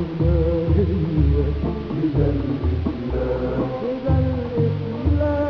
إلهية كده الإسلام كده الإسلام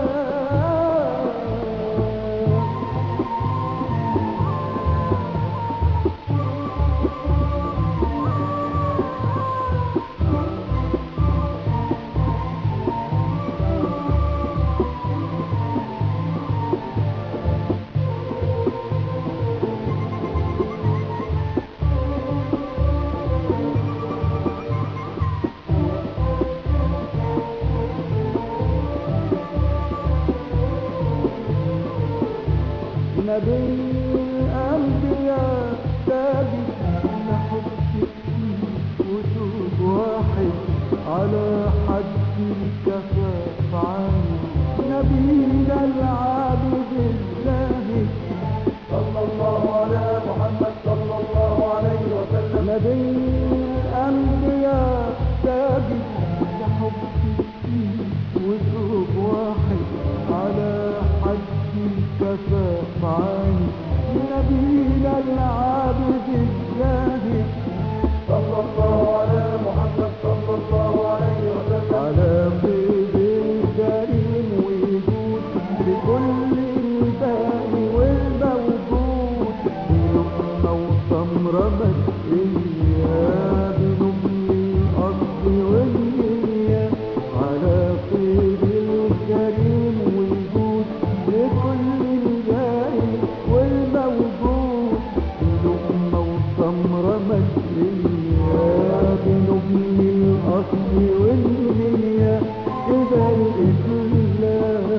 نبي الأنبياء ثابت لحب فيه وجود واحد على حد الكفاف عنه نبينا العابد الزاهد صلى الله على محمد صلى الله عليه وسلم نبي الأنبياء ثابت لحب فيه وجود واحد على حد الكفاف عنه نبينا العابد الزاهد صلى الله على محمد صلى الله عليه وسلم على قيد الكريم وجود لكل الباقي والموجود بلقمة وتمرة مسئية بنبل الأصل والنية على قيد الكريم وجود لكل الباقي والموجود بلقمة وتمرة مسئية بنبل الأصل والنية كده الإسلام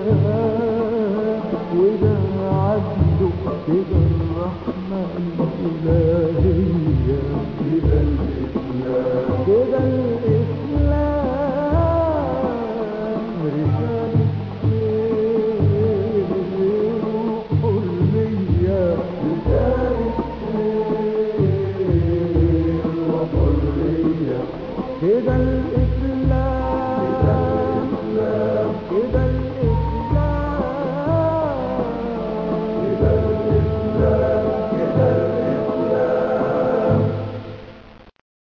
وده عدله كده الرحمة الإلهية كده الإسلام كده الإسلام رسالة خير وحرية رسالة خير وحرية كده الإسلام